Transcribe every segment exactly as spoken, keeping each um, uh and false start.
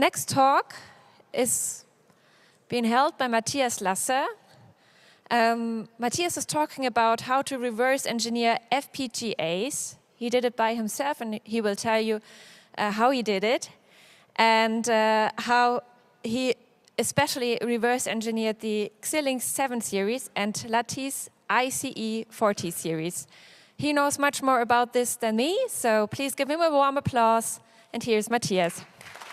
Next talk is being held by Matthias Lasse. Um, Matthias is talking about how to reverse engineer F P G As. He did it by himself, and he will tell you uh, how he did it, and uh, how he especially reverse engineered the Xilinx seven series and Lattice I C E forty series. He knows much more about this than me, so please give him a warm applause. And here's Matthias.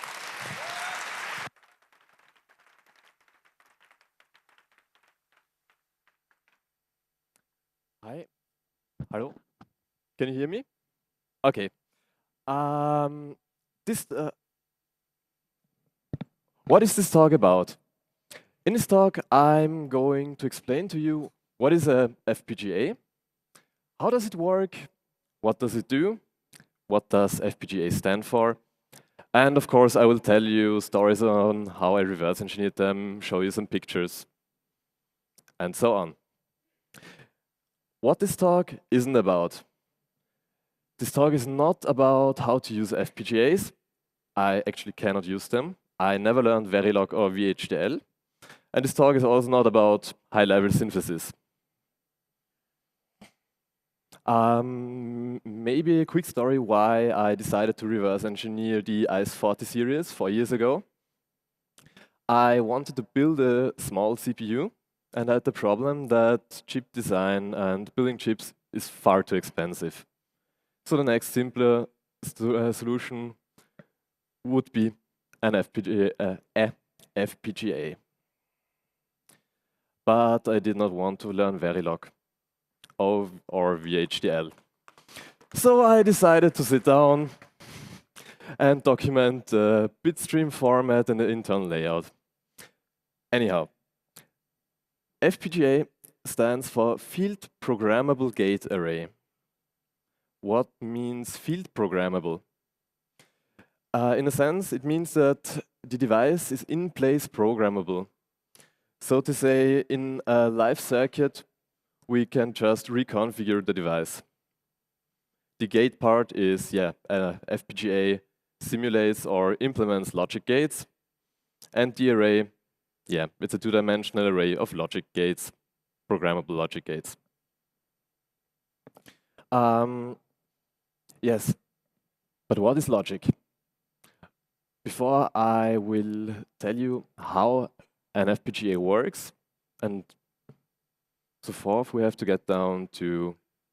Hi. Hello. Can you hear me? Okay. Um, this. Uh, what is this talk about? In this talk, I'm going to explain to you what is a F P G A, how does it work, what does it do, what does F P G A stand for, and of course, I will tell you stories on how I reverse engineered them, show you some pictures, and so on. What this talk isn't about. This talk is not about how to use F P G As. I actually cannot use them. I never learned Verilog or V H D L. And this talk is also not about high-level synthesis. Um, maybe a quick story why I decided to reverse engineer the I S forty series four years ago. I wanted to build a small C P U, and I had the problem that chip design and building chips is far too expensive. So the next simpler uh, solution would be an F P G A, uh, a F P G A. But I did not want to learn Verilog or, or V H D L. So I decided to sit down and document the bitstream format and the internal layout. Anyhow, F P G A stands for Field Programmable Gate Array. What means field programmable? Uh, in a sense, it means that the device is in place programmable. So to say, in a live circuit, we can just reconfigure the device. The gate part is, yeah, uh, F P G A simulates or implements logic gates. And the array, yeah, it's a two-dimensional array of logic gates, programmable logic gates. Um, yes, but what is logic? Before I will tell you how an F P G A works, and so forth, we have to get down to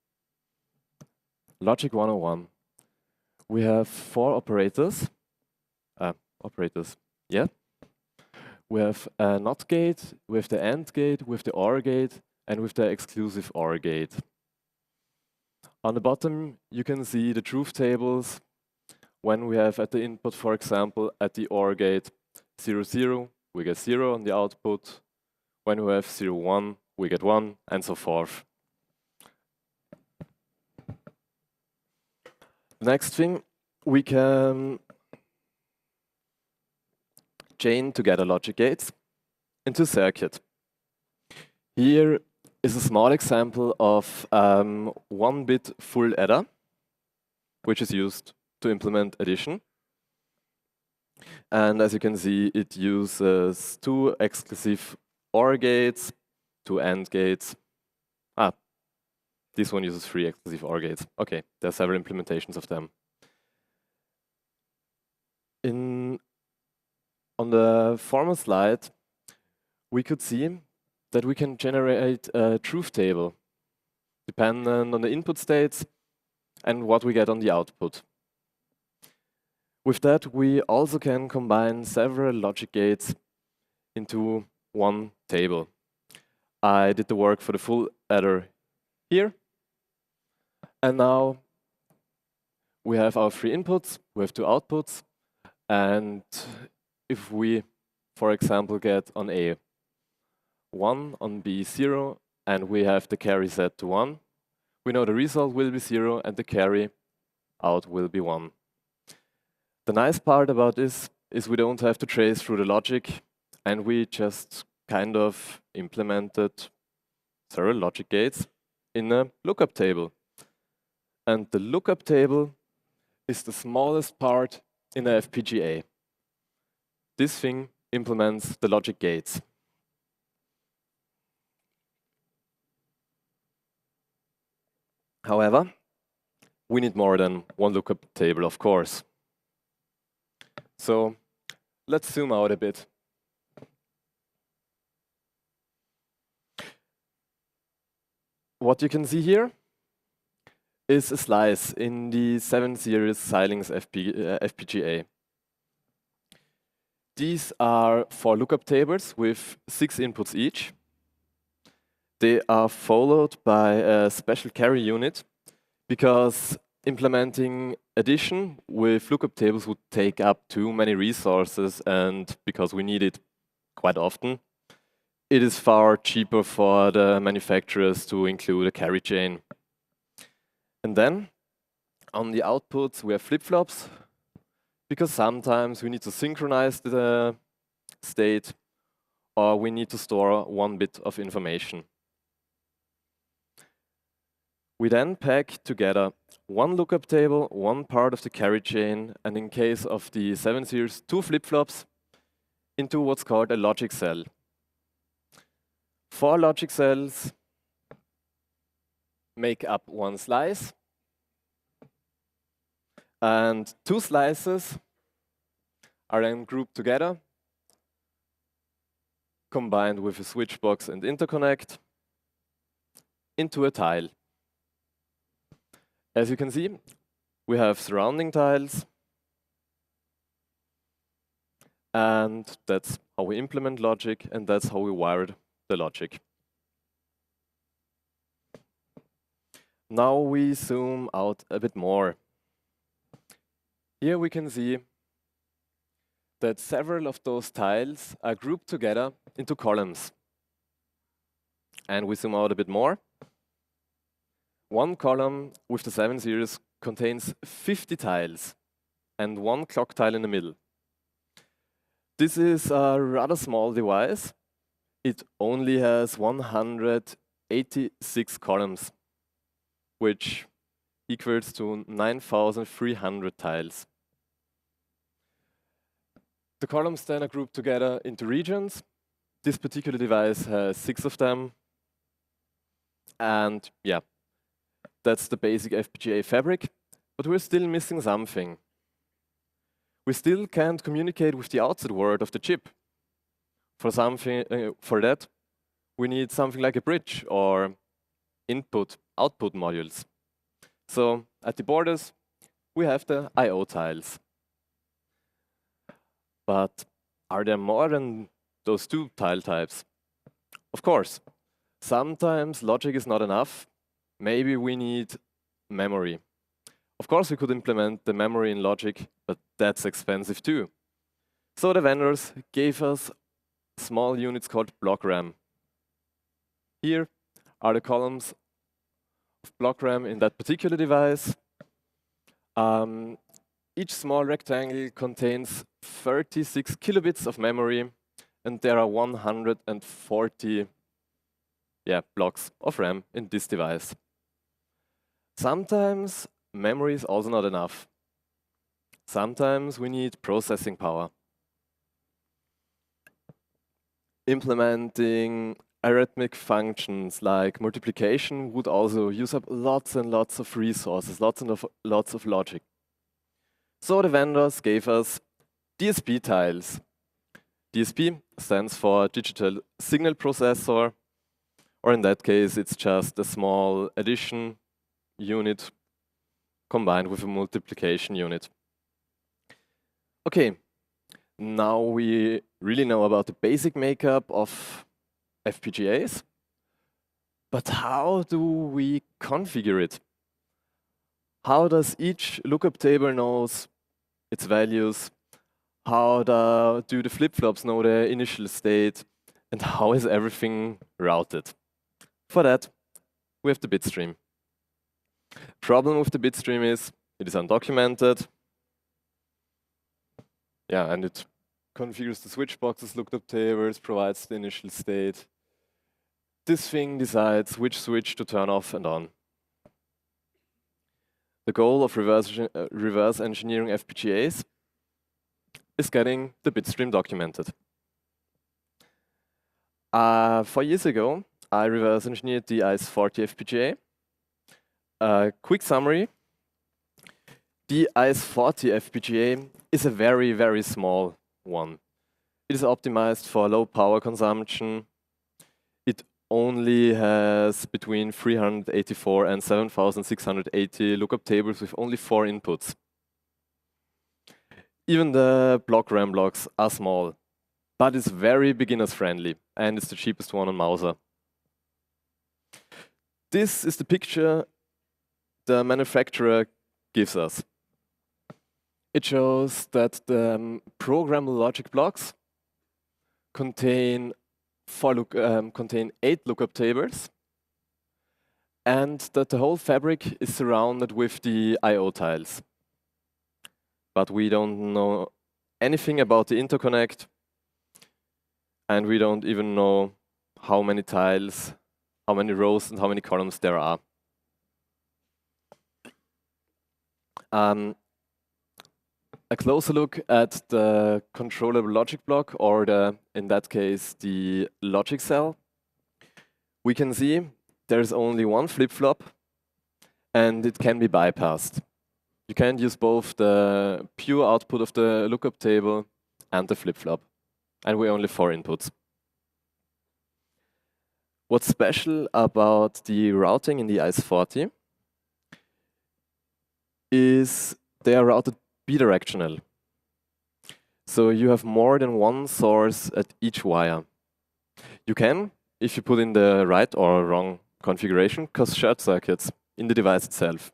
Logic one oh one. We have four operators. Uh, operators, yeah. We have a NOT gate, we have the AND gate, we have the OR gate, and with the exclusive OR gate. On the bottom, you can see the truth tables. When we have at the input, for example, at the OR gate zero, zero, we get zero on the output. When we have zero, one, we get one, and so forth. Next thing, we can chain together logic gates into a circuit. Here is a small example of um, one bit full adder, which is used to implement addition. And as you can see, it uses two exclusive OR gates, two AND gates. Ah, this one uses three exclusive OR gates. Okay, there are several implementations of them. In, on the former slide, we could see that we can generate a truth table dependent on the input states and what we get on the output. With that, we also can combine several logic gates into one table. I did the work for the full adder here. And now we have our three inputs, we have two outputs. And if we, for example, get on A one, on B zero, and we have the carry set to one, we know the result will be zero and the carry out will be one. The nice part about this is we don't have to trace through the logic, and we just kind of implemented several logic gates in a lookup table. And the lookup table is the smallest part in a F P G A. This thing implements the logic gates. However, we need more than one lookup table, of course. So let's zoom out a bit. What you can see here is a slice in the seven series Xilinx F P, uh, F P G A. These are four lookup tables with six inputs each. They are followed by a special carry unit because implementing addition with lookup tables would take up too many resources, and because we need it quite often, it is far cheaper for the manufacturers to include a carry chain. And then on the outputs we have flip-flops, because sometimes we need to synchronize the state or we need to store one bit of information. We then pack together one lookup table, one part of the carry chain, and in case of the seven series, two flip-flops into what's called a logic cell. Four logic cells make up one slice, and two slices are then grouped together, combined with a switch box and interconnect into a tile. As you can see, we have surrounding tiles, and that's how we implement logic, and that's how we wired the logic. Now we zoom out a bit more. Here we can see that several of those tiles are grouped together into columns. And we zoom out a bit more. One column with the seven series contains fifty tiles and one clock tile in the middle. This is a rather small device. It only has one hundred eighty-six columns, which equals to nine thousand three hundred tiles. The columns then are grouped together into regions. This particular device has six of them. And yeah, that's the basic F P G A fabric, but we're still missing something. We still can't communicate with the outside world of the chip. For something, uh, for that, we need something like a bridge or input-output modules. So at the borders, we have the I O tiles. But are there more than those two tile types? Of course. Sometimes logic is not enough. Maybe we need memory. Of course, we could implement the memory in logic, but that's expensive too. So the vendors gave us small units called block RAM. Here are the columns of block RAM in that particular device. Um, each small rectangle contains thirty-six kilobits of memory, and there are one hundred forty yeah, blocks of RAM in this device. Sometimes memory is also not enough. Sometimes we need processing power. Implementing arithmetic functions like multiplication would also use up lots and lots of resources, lots and of, lots of logic. So the vendors gave us D S P tiles. D S P stands for Digital Signal Processor, or in that case, it's just a small addition unit combined with a multiplication unit. Okay, now we really know about the basic makeup of F P G As, but how do we configure it? How does each lookup table knows its values? How the, do the flip-flops know their initial state? And how is everything routed? For that, we have the bitstream. Problem with the bitstream is it is undocumented. Yeah, and it configures the switch boxes, lookup tables, provides the initial state. This thing decides which switch to turn off and on. The goal of reverse, uh, reverse engineering F P G As is getting the bitstream documented. Uh, four years ago, I reverse engineered the I S forty F P G A. Uh, quick summary. The I S forty F P G A is a very, very small one. It is optimized for low power consumption. It only has between three hundred eighty-four and seven thousand six hundred eighty lookup tables with only four inputs. Even the block RAM blocks are small, but it's very beginners friendly and it's the cheapest one on Mouser. This is the picture the manufacturer gives us. It shows that the um, programmable logic blocks contain four look, um, contain eight lookup tables, and that the whole fabric is surrounded with the I O tiles. But we don't know anything about the interconnect, and we don't even know how many tiles, how many rows, and how many columns there are. Um, a closer look at the controllable logic block, or the, in that case, the logic cell. We can see there's only one flip-flop, and it can be bypassed. You can use both the pure output of the lookup table and the flip-flop, and we're only four inputs. What's special about the routing in the I S forty is they are routed bidirectional. So you have more than one source at each wire. You can, if you put in the right or wrong configuration, cause short circuits in the device itself.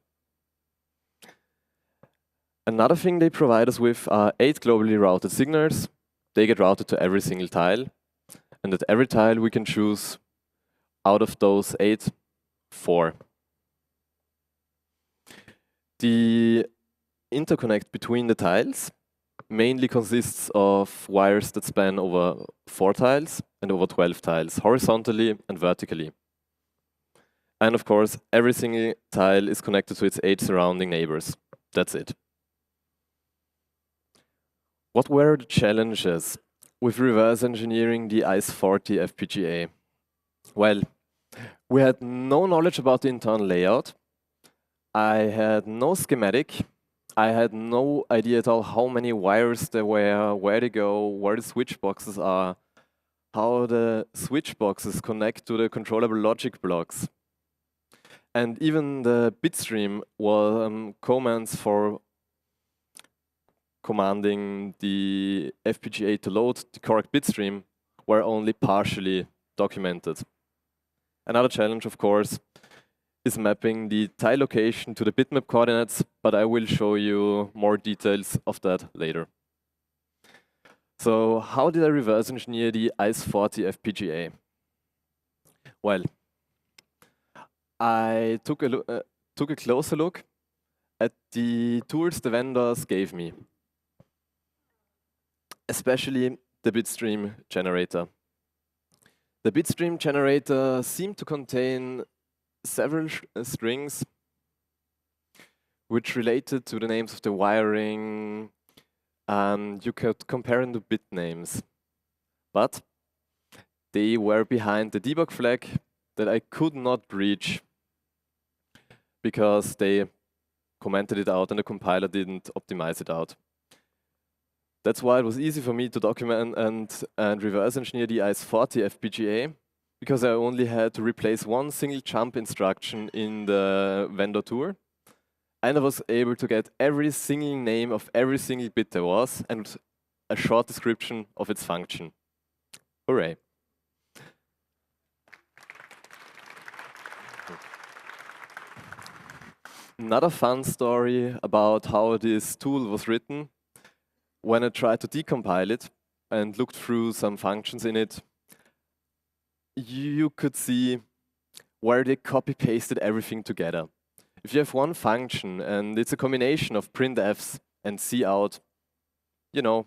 Another thing they provide us with are eight globally routed signals. They get routed to every single tile. And at every tile we can choose out of those eight, four. The interconnect between the tiles mainly consists of wires that span over four tiles and over twelve tiles, horizontally and vertically. And of course, every single tile is connected to its eight surrounding neighbors. That's it. What were the challenges with reverse engineering the I S forty F P G A? Well, we had no knowledge about the internal layout. I had no schematic. I had no idea at all how many wires there were, where they go, where the switch boxes are, how the switch boxes connect to the controllable logic blocks. And even the bitstream was um, commands for commanding the F P G A to load the correct bitstream were only partially documented. Another challenge, of course, is mapping the tile location to the bitmap coordinates, but I will show you more details of that later. So how did I reverse engineer the I S forty F P G A? Well, I took a, look, uh, took a closer look at the tools the vendors gave me, especially the bitstream generator. The bitstream generator seemed to contain several uh, strings which related to the names of the wiring. Um, you could compare them to bit names, but they were behind the debug flag that I could not reach because they commented it out and the compiler didn't optimize it out. That's why it was easy for me to document and, and reverse engineer the I S forty F P G A, because I only had to replace one single jump instruction in the vendor tour. And I was able to get every single name of every single bit there was and a short description of its function. Hooray. Another fun story about how this tool was written. When I tried to decompile it and looked through some functions in it, you could see where they copy-pasted everything together. If you have one function and it's a combination of printfs and cout, you know,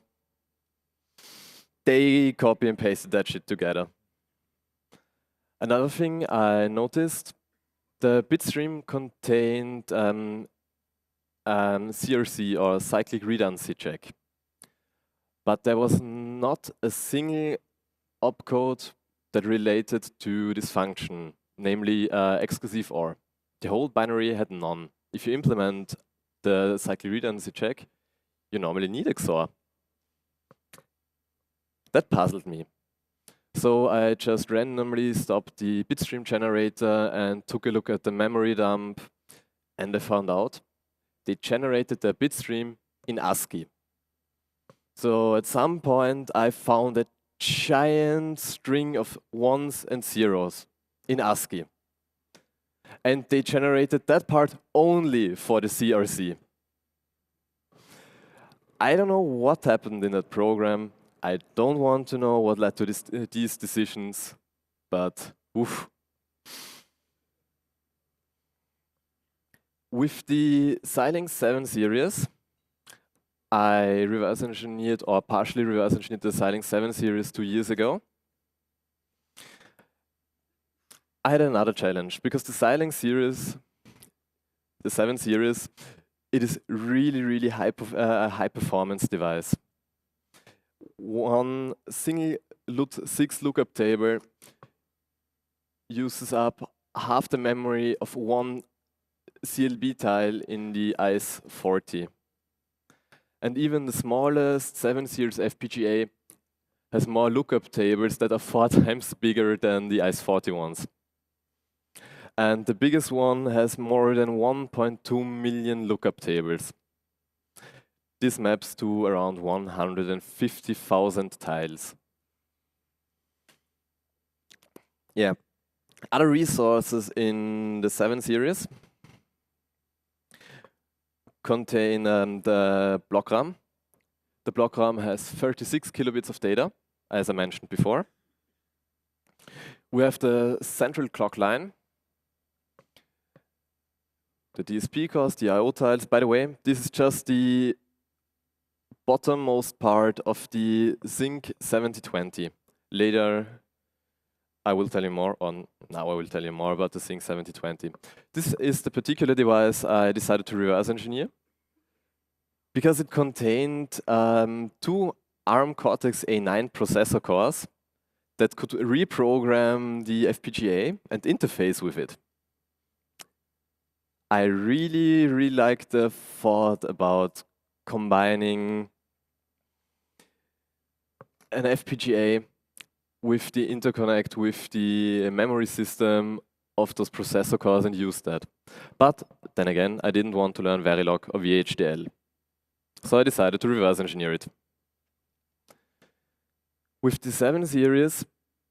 they copy and pasted that shit together. Another thing I noticed, the bitstream contained um, um, C R C, or cyclic redundancy check. but there was not a single opcode that related to this function, namely uh, exclusive OR. The whole binary had none. If you implement the cyclic redundancy check, you normally need X O R. That puzzled me. So I just randomly stopped the bitstream generator and took a look at the memory dump, and I found out they generated the bitstream in ASCII. So at some point I found a giant string of ones and zeros in ASCII. And they generated that part only for the C R C. I don't know what happened in that program. I don't want to know what led to this, uh, these decisions, but oof. With the Xilinx seven series, I reverse engineered or partially reverse engineered the Xilinx seven series two years ago. I had another challenge because the Xilinx series, the seven series, it is really, really high, uh, high performance device. One single L U T six lookup table uses up half the memory of one C L B tile in the I C E forty. And even the smallest seven series F P G A has more lookup tables that are four times bigger than the I C E forty ones. And the biggest one has more than one point two million lookup tables. This maps to around one hundred fifty thousand tiles. Yeah. Other resources in the seven series contain um, the block RAM. The block RAM has thirty-six kilobits of data, as I mentioned before. We have the central clock line, the D S P cores, the I O tiles. By the way, this is just the bottommost part of the Zynq seventy twenty. Later, I will tell you more on, now I will tell you more about the Zynq seventy twenty. This is the particular device I decided to reverse engineer because it contained um, two ARM Cortex A nine processor cores that could reprogram the F P G A and interface with it. I really, really like the thought about combining an F P G A with the interconnect with the memory system of those processor cores and use that. But then again, I didn't want to learn Verilog or V H D L. So I decided to reverse engineer it. With the seven series,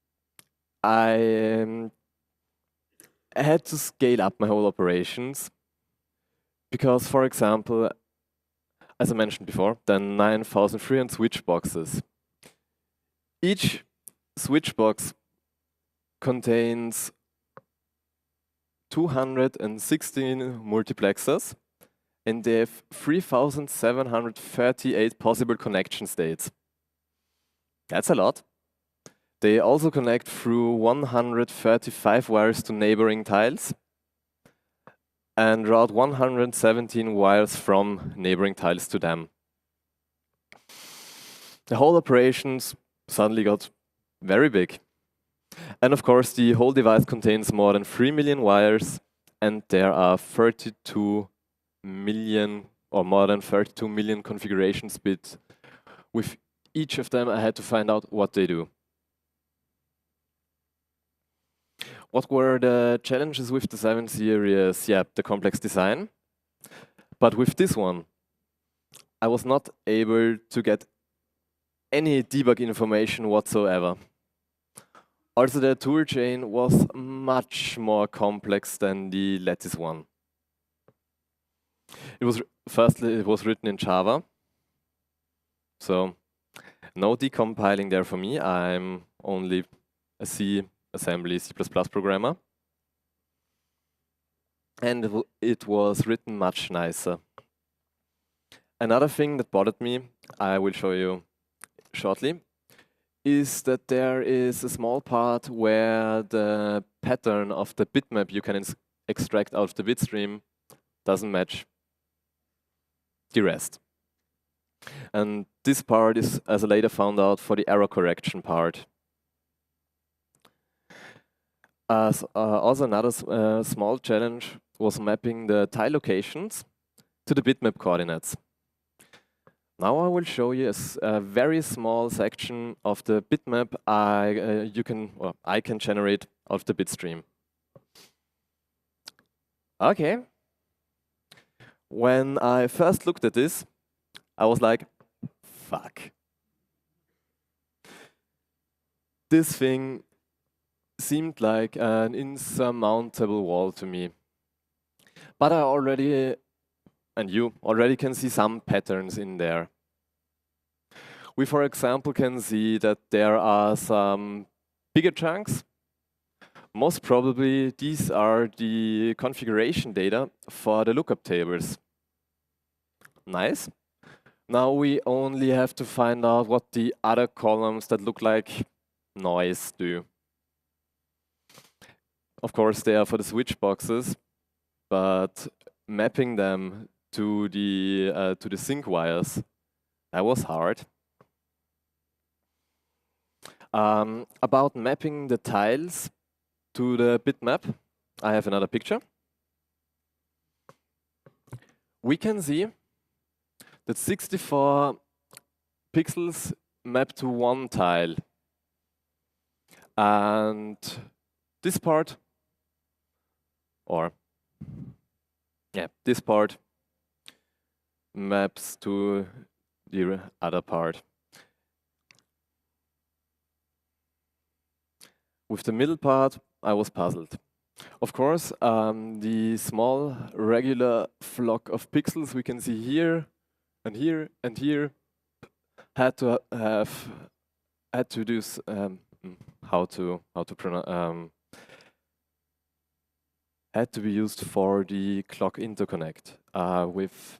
I, um, I had to scale up my whole operations because, for example, as I mentioned before, there are nine thousand three hundred switch boxes. Each switch box contains two hundred sixteen multiplexers, and they have three thousand seven hundred thirty-eight possible connection states. That's a lot. They also connect through one hundred thirty-five wires to neighboring tiles and route one hundred seventeen wires from neighboring tiles to them. The whole operations suddenly got very big. And of course, the whole device contains more than three million wires, and there are thirty-two million or more than thirty-two million configurations bits. With each of them, I had to find out what they do. What were the challenges with the seven series? Yeah, the complex design. But with this one, I was not able to get any debug information whatsoever. Also, the toolchain was much more complex than the Lattice one. It was, firstly, it was written in Java. So, no decompiling there for me. I'm only a C, assembly, C plus plus programmer. And it was written much nicer. Another thing that bothered me, I will show you shortly, is that there is a small part where the pattern of the bitmap you can extract out of the bitstream doesn't match the rest. And this part is, as I later found out, for the error correction part. As, uh, also another uh, small challenge was mapping the tile locations to the bitmap coordinates. Now I will show you a, a very small section of the bitmap I uh, you can or I can generate out of the bitstream. Okay. When I first looked at this, I was like, fuck. This thing seemed like an insurmountable wall to me. But I already, and you already can see some patterns in there. We, for example, can see that there are some bigger chunks. Most probably, these are the configuration data for the lookup tables. Nice. Now we only have to find out what the other columns that look like noise do. Of course, they are for the switch boxes, but mapping them to the uh, to the sync wires, that was hard. Um, about mapping the tiles to the bitmap, I have another picture. We can see that sixty-four pixels map to one tile. And this part, or yeah, this part maps to the other part. With the middle part, I was puzzled. Of course, um, the small regular flock of pixels we can see here and here and here had to have had to do um, how to how to pronounce um, had to be used for the clock interconnect. Uh, with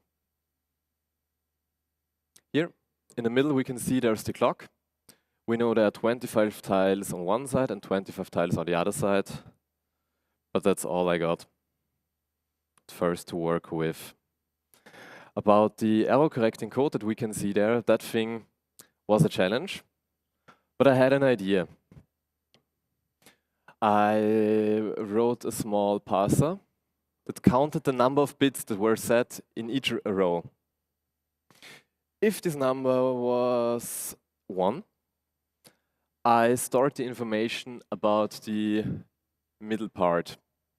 here in the middle, we can see there's the clock. We know there are twenty-five tiles on one side and twenty-five tiles on the other side, but that's all I got first to work with. About the error correcting code that we can see there, that thing was a challenge, but I had an idea. I wrote a small parser that counted the number of bits that were set in each row. If this number was one, I stored the information about the middle part.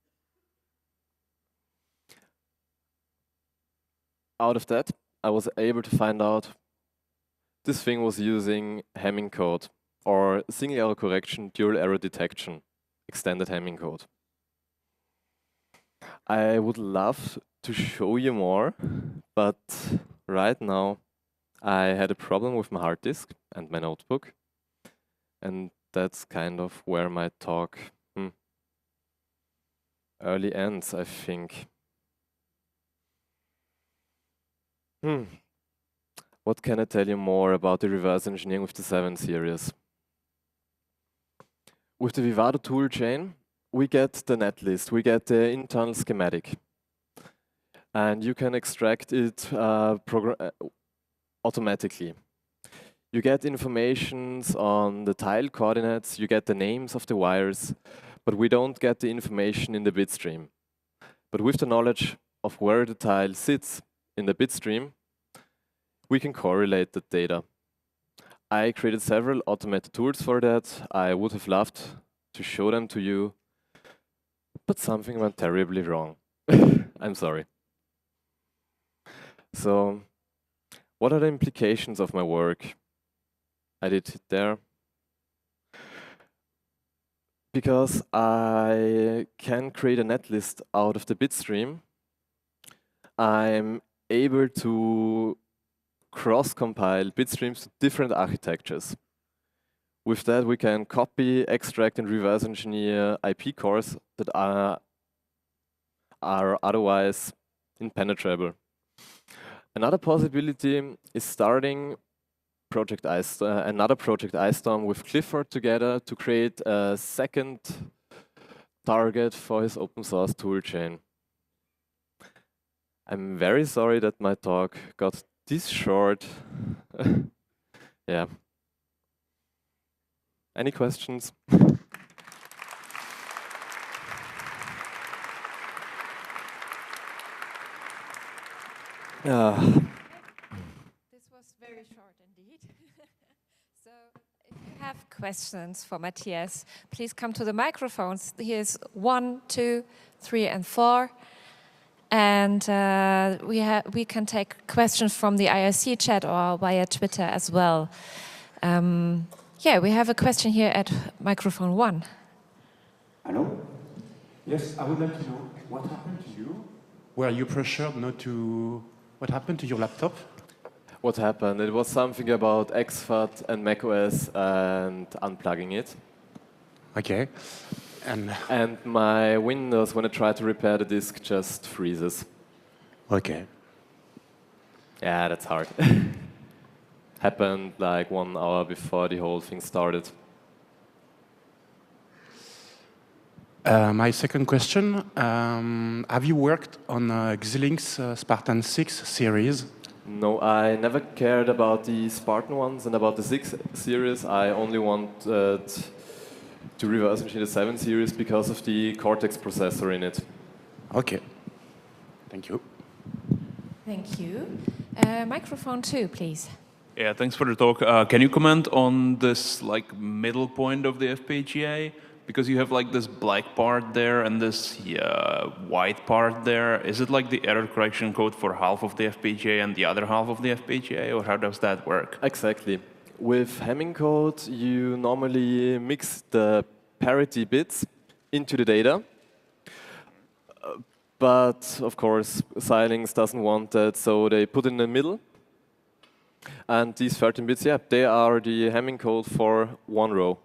Out of that, I was able to find out this thing was using Hamming code, or single error correction, dual error detection, extended Hamming code. I would love to show you more, but right now I had a problem with my hard disk and my notebook. And that's kind of where my talk hmm, early ends, I think. Hmm. What can I tell you more about the reverse engineering with the seven series? With the Vivado toolchain, we get the netlist, we get the internal schematic. And you can extract it uh, uh, automatically. You get informations on the tile coordinates, you get the names of the wires, but we don't get the information in the bitstream. But with the knowledge of where the tile sits in the bitstream, we can correlate the data. I created several automated tools for that. I would have loved to show them to you, but something went terribly wrong. I'm sorry. So, what are the implications of my work? I did it there because I can create a netlist out of the bitstream. I'm able to cross-compile bitstreams to different architectures. With that, we can copy, extract, and reverse engineer I P cores that are, are otherwise impenetrable. Another possibility is starting project Ice, uh, another project IceStorm with Clifford together to create a second target for his open source toolchain. I'm very sorry that my talk got This short. Yeah. Any questions? uh, This was very short indeed. So if you have questions for Matthias, please come to the microphones. Here's one, two, three, and four. And uh, we, ha we can take questions from the I R C chat or via Twitter as well. Um, yeah, we have a question here at microphone one. Hello? Yes, I would like to know what happened to you? Were you pressured not to... What happened to your laptop? what happened? It was something about X FAT and macOS and unplugging it. Okay. And And my Windows, when I try to repair the disk, just freezes. okay. Yeah, that's hard. Happened like one hour before the whole thing started. Uh, my second question, um, have you worked on uh, Xilinx uh, Spartan six series? No, I never cared about the Spartan ones and about the six series. I only wanted to reverse engineer the seven series because of the Cortex processor in it. Okay. Thank you. Thank you. Uh, microphone two, please. Yeah, thanks for the talk. Uh, can you comment on this like middle point of the F P G A? Because you have like this black part there and this uh, white part there. Is it like the error correction code for half of the F P G A and the other half of the F P G A, or how does that work? Exactly. With Hamming code, you normally mix the parity bits into the data. Uh, but of course, Xilinx doesn't want that, so they put in the middle. And these thirteen bits, yeah, they are the Hamming code for one row.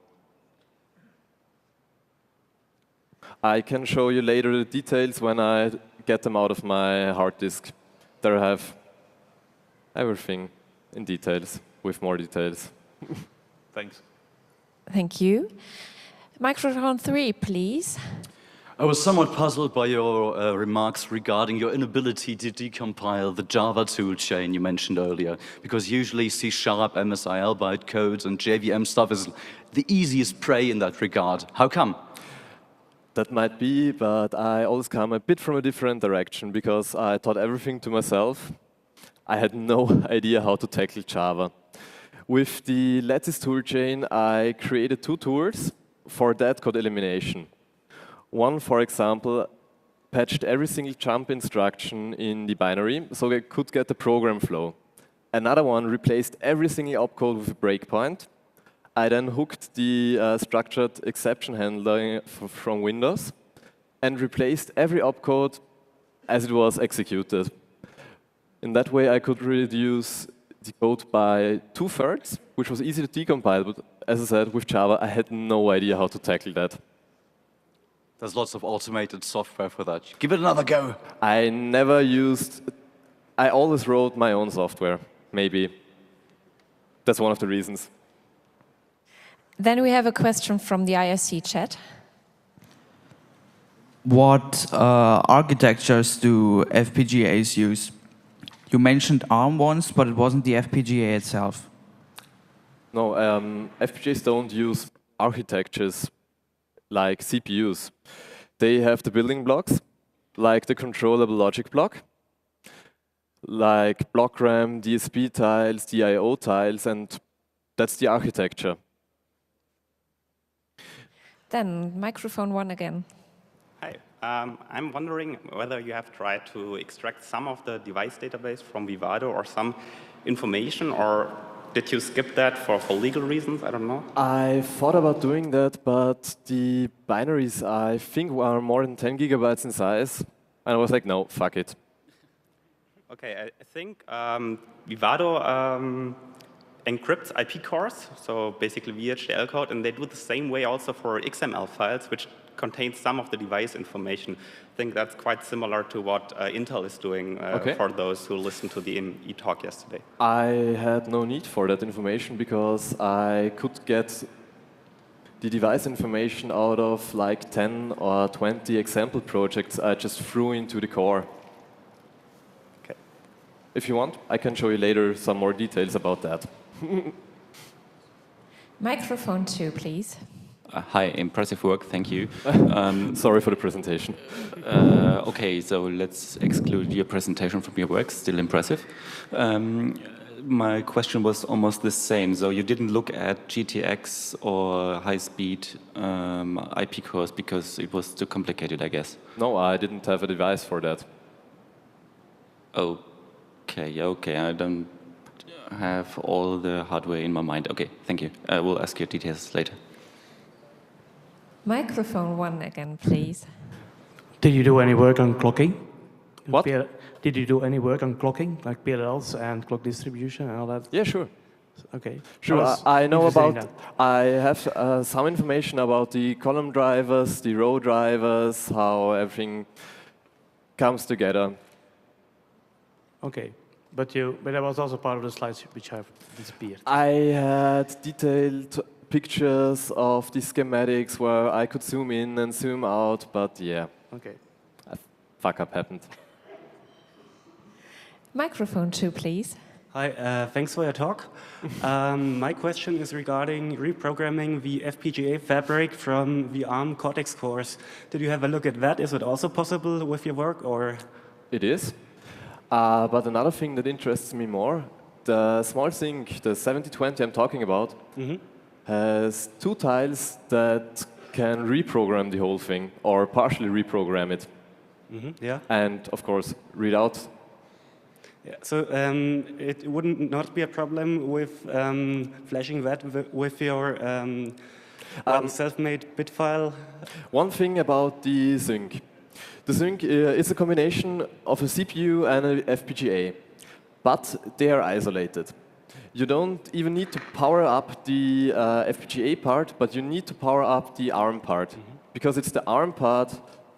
I can show you later the details when I get them out of my hard disk. There I have everything in details, with more details. Thanks. Thank you. Microphone three, please. I was somewhat puzzled by your uh, remarks regarding your inability to decompile the Java toolchain you mentioned earlier, because usually C Sharp, M S I L bytecodes, and J V M stuff is the easiest prey in that regard. How come? That might be, but I always come a bit from a different direction because I taught everything to myself. I had no idea how to tackle Java. With the Lattice toolchain, I created two tools for dead code elimination. One, for example, patched every single jump instruction in the binary so I could get the program flow. Another one replaced every single opcode with a breakpoint. I then hooked the uh, structured exception handler from Windows and replaced every opcode as it was executed. In that way, I could reduce the code by two-thirds, which was easy to decompile. But as I said, with Java, I had no idea how to tackle that. There's lots of automated software for that. Give it another go. I never used, I always wrote my own software, maybe. That's one of the reasons. Then we have a question from the I R C chat. What uh, architectures do F P G As use? You mentioned ARM once, but it wasn't the F P G A itself. No, um, F P G As don't use architectures like C P Us. They have the building blocks, like the controllable logic block, like block RAM, D S P tiles, D I O tiles, and that's the architecture. Then microphone one again. Hi, um, I'm wondering whether you have tried to extract some of the device database from Vivado or some information, or did you skip that for, for legal reasons? I don't know. I thought about doing that, but the binaries, I think, are more than ten gigabytes in size. And I was like, no, fuck it. Okay, I, I think um, Vivado um, encrypts I P cores, so basically V H D L code, and they do the same way also for X M L files, which contain some of the device information. I think that's quite similar to what uh, Intel is doing uh, Okay. for those who listened to the e-talk yesterday. I had no need for that information because I could get the device information out of like ten or twenty example projects I just threw into the core. Okay. if you want, I can show you later some more details about that. Microphone two, please. Uh, hi, impressive work, thank you. Um, Sorry for the presentation. uh, okay, so let's exclude your presentation from your work, still impressive. Um, my question was almost the same. So you didn't look at G T X or high-speed um, I P cores because it was too complicated, I guess. No, I didn't have a device for that. Okay, okay, I don't have all the hardware in my mind. Okay, thank you. I will ask you details later. Microphone one again, please. Did you do any work on clocking? What? P L Did you do any work on clocking, like P L Ls and clock distribution and all that? Yeah, sure. Okay. Sure, was I, I know interested in about, that. I have uh, some information about the column drivers, the row drivers, how everything comes together. Okay, but you, but that was also part of the slides which have disappeared. I had detailed pictures of the schematics where I could zoom in and zoom out, but yeah, Okay. a fuck up happened. Microphone two, please. Hi, uh, thanks for your talk. um, my question is regarding reprogramming the F P G A fabric from the ARM Cortex cores. Did you have a look at that? Is it also possible with your work, or? It is. Uh, but another thing that interests me more, the SmallSync, the seventy twenty I'm talking about, Mm-hmm. has two tiles that can reprogram the whole thing, or partially reprogram it, Mm-hmm. Yeah. and of course read out. Yeah. So um, it wouldn't not be a problem with um, flashing that wi- with your um, Um, self-made bit file. One thing about the sync. The sync uh, is a combination of a C P U and a F P G A, but they are isolated. You don't even need to power up the uh, F P G A part, but you need to power up the ARM part, because it's the ARM part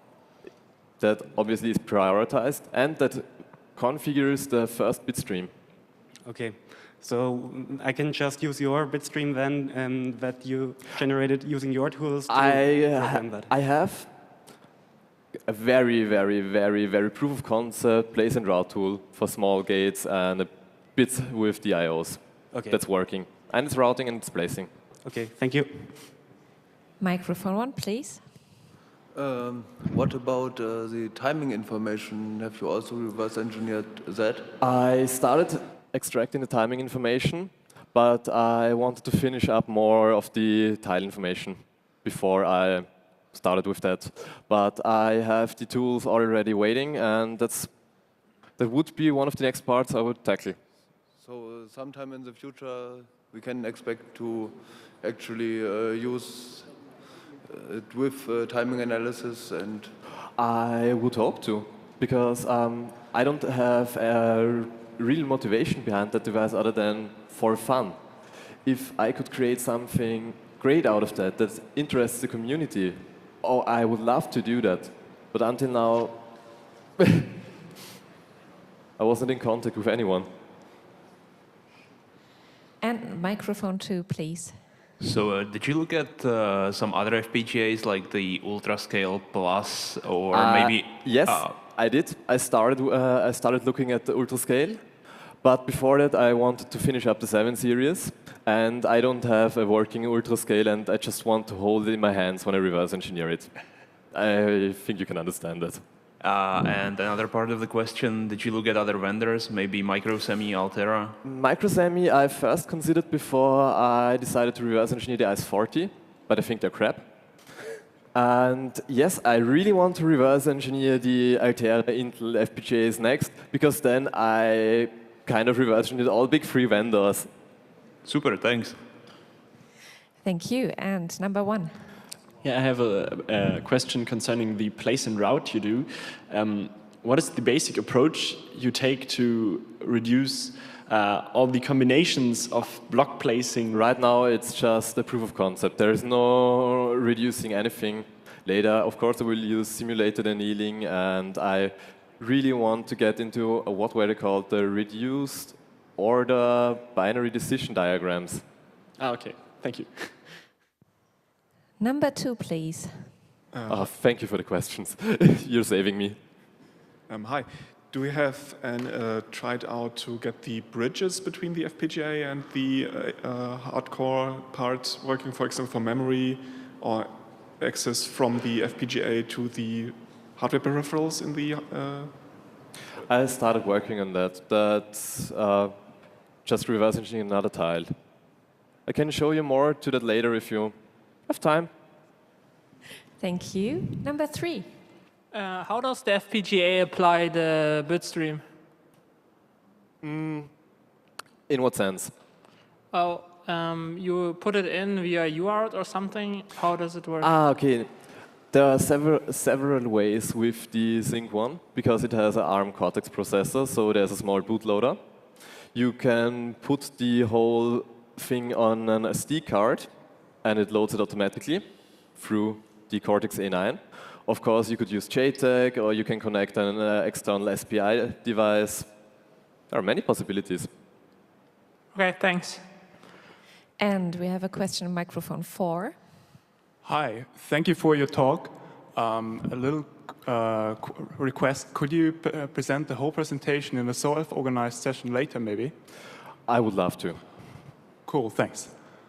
that obviously is prioritized and that configures the first bit stream. Okay. So mm, I can just use your bitstream then um, that you generated using your tools to I, uh, program that. I have a very, very, very, very proof of concept place and route tool for small gates and a bits with the I Os. Okay. That's working. And it's routing and it's placing. Okay, thank you. Microphone one, please. Um, what about uh, the timing information? Have you also reverse engineered that? I started extracting the timing information, but I wanted to finish up more of the tile information before I started with that. But I have the tools already waiting, and that's that would be one of the next parts I would tackle. So uh, sometime in the future we can expect to actually uh, use it with uh, timing analysis and... I would hope to, because um, I don't have a real motivation behind that device other than for fun. If I could create something great out of that, that interests the community, oh, I would love to do that. But until now, I wasn't in contact with anyone. And microphone two, please. So, uh, did you look at uh, some other F P G As like the Ultrascale Plus, or Uh, maybe? Yes, uh, I did. I started. Uh, I started looking at the Ultrascale, but before that, I wanted to finish up the seven series, and I don't have a working Ultrascale, and I just want to hold it in my hands when I reverse engineer it. I think you can understand that. Uh, and another part of the question: did you look at other vendors, maybe Microsemi, Altera? Microsemi, I first considered before I decided to reverse engineer the I S forty, but I think they're crap. And yes, I really want to reverse engineer the Altera Intel F P G As next, because then I kind of reverse engineered all big three vendors. Super, thanks. Thank you. And number one. Yeah, I have a, a question concerning the place and route you do. Um, what is the basic approach you take to reduce uh, all the combinations of block placing? Right now, it's just a proof of concept. There is no reducing anything. Later, of course, I will use simulated annealing, and I really want to get into a, what were they called, the reduced order binary decision diagrams. Ah, okay. Thank you. Number two, please. Uh, oh, thank you for the questions. You're saving me. Um, hi. do you have an, uh, tried out to get the bridges between the F P G A and the uh, uh, hardcore part working, for example, for memory or access from the F P G A to the hardware peripherals in the... Uh... I started working on that. That's uh, just reverse engineering another tile. I can show you more to that later if you have time. Thank you. Number three. Uh, how does the F P G A apply the bitstream? Mm, in what sense? Oh, um, you put it in via U A R T or something? How does it work? Ah, okay. There are several several ways with the Sync one because it has an ARM Cortex processor, so there's a small bootloader. You can put the whole thing on an S D card, and it loads it automatically through the Cortex A nine. Of course, you could use J TAG, or you can connect an uh, external S P I device. There are many possibilities. Okay, thanks. And we have a question on microphone four. Hi, thank you for your talk. Um, a little uh, request, could you p uh, present the whole presentation in a self-organized session later, maybe? I would love to. Cool, thanks.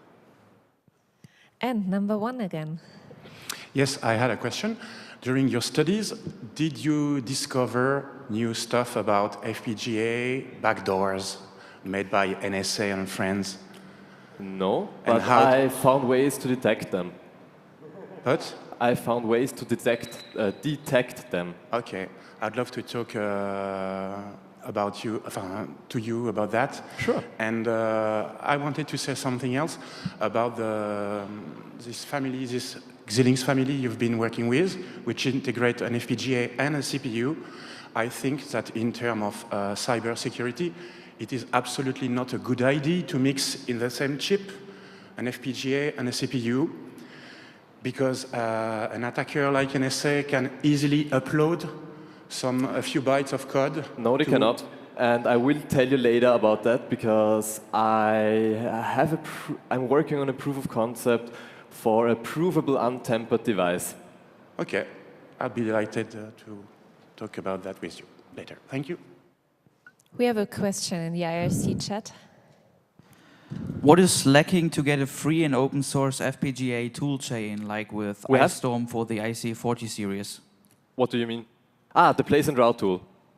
And number one again. Yes, I had a question. During your studies, did you discover new stuff about F P G A backdoors made by N S A and friends? No, And but how I found ways to detect them. But? I found ways to detect, uh, detect them. Okay, I'd love to talk uh, about you, uh, to you about that. Sure. And uh, I wanted to say something else about the, um, this family, this Xilinx family you've been working with, which integrate an F P G A and a C P U. I think that in terms of uh, cyber security, it is absolutely not a good idea to mix in the same chip an F P G A and a C P U, because uh, an attacker like N S A can easily upload some a few bytes of code. No, they cannot. And I will tell you later about that because I have a pr I'm working on a proof of concept for a provable untempered device. Okay, I'll be delighted uh, to talk about that with you later. Thank you. We have a question in the I R C chat. What is lacking to get a free and open source F P G A toolchain like with We have- iStorm for the I C forty series? What do you mean? Ah, the place and route tool.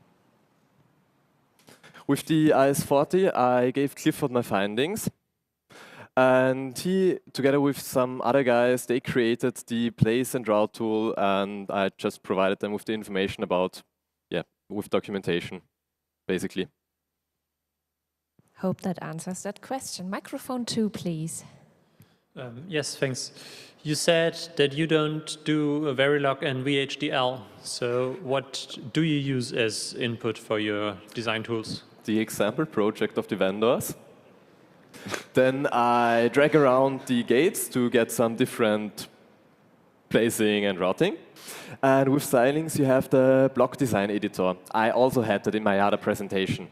With the I S forty, I gave Clifford my findings. And he, together with some other guys, they created the place and route tool, and I just provided them with the information about, yeah, with documentation, basically. Hope that answers that question. Microphone two, please. Um, yes, thanks. You said that you don't do a Verilog and V H D L. So what do you use as input for your design tools? The example project of the vendors. Then I drag around the gates to get some different placing and routing. And with Xilinx, you have the block design editor. I also had that in my other presentation.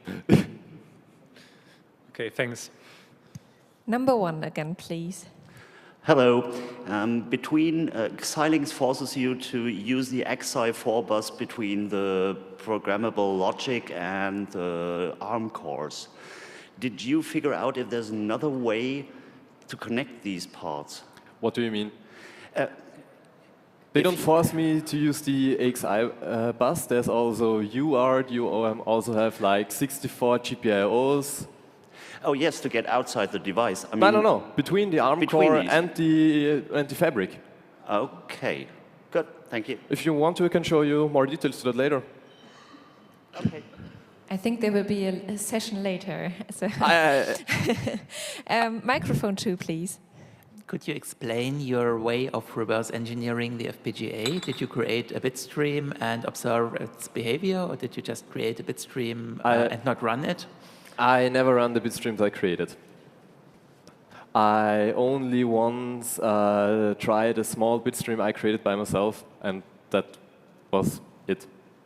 Okay, thanks. Number one again, please. Hello. Um, between uh, Xilinx forces you to use the X I four bus between the programmable logic and the ARM cores. Did you figure out if there's another way to connect these parts? What do you mean? Uh, They don't force me to use the A X I uh, bus. There's also U A R T. You um, also have like sixty-four G P I Os. Oh yes, to get outside the device. I mean, no, no, no. Between the ARM between core these. and the uh, and the fabric. Okay, good. Thank you. If you want to, I can show you more details to that later. Okay. I think there will be a, a session later. So I- um, microphone two, please. Could you explain your way of reverse engineering the F P G A? Did you create a bit stream and observe its behavior, or did you just create a bit stream uh, I- and not run it? I never run the bitstreams I created. I only once uh, tried a small bitstream I created by myself, and that was it.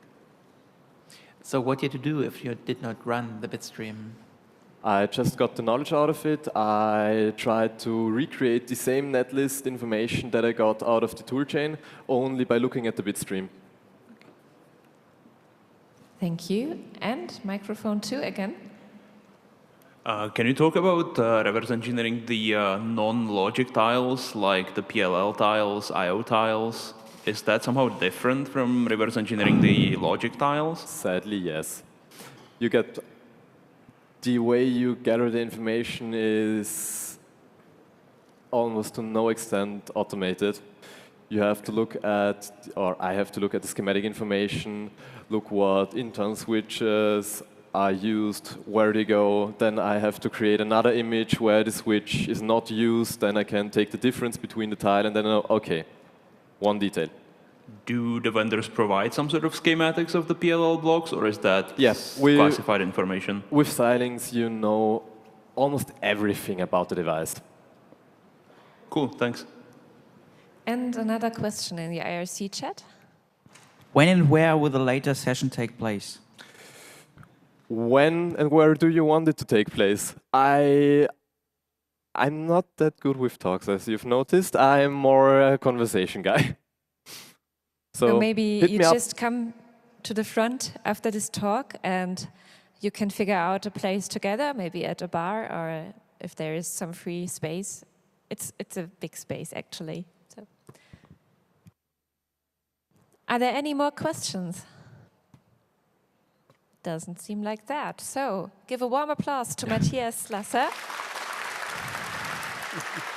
So what did you do if you did not run the bit stream? I just got the knowledge out of it. I tried to recreate the same netlist information that I got out of the toolchain, only by looking at the bitstream. Thank you. And microphone two again. Uh, can you talk about uh, reverse engineering the uh, non-logic tiles, like the P L L tiles, I O tiles? Is that somehow different from reverse engineering the logic tiles? Sadly, yes. You get the way you gather the information is almost to no extent automated. You have to look at, or I have to look at the schematic information, look what internal switches are used, where they go. Then I have to create another image where the switch is not used. Then I can take the difference between the tile and then, uh, okay, one detail. Do the vendors provide some sort of schematics of the P L L blocks, or is that Yes, we, classified information? With Xilinx, you know almost everything about the device. Cool, thanks. And another question in the I R C chat. When and where will the later session take place? When and where do you want it to take place? I, I'm not that good with talks, as you've noticed. I'm more a conversation guy. So, so maybe hit you me up. just come to the front after this talk and you can figure out a place together, maybe at a bar or if there is some free space. It's, it's a big space, actually. So. Are there any more questions? Doesn't seem like that. So give a warm applause to Matthias Lasser.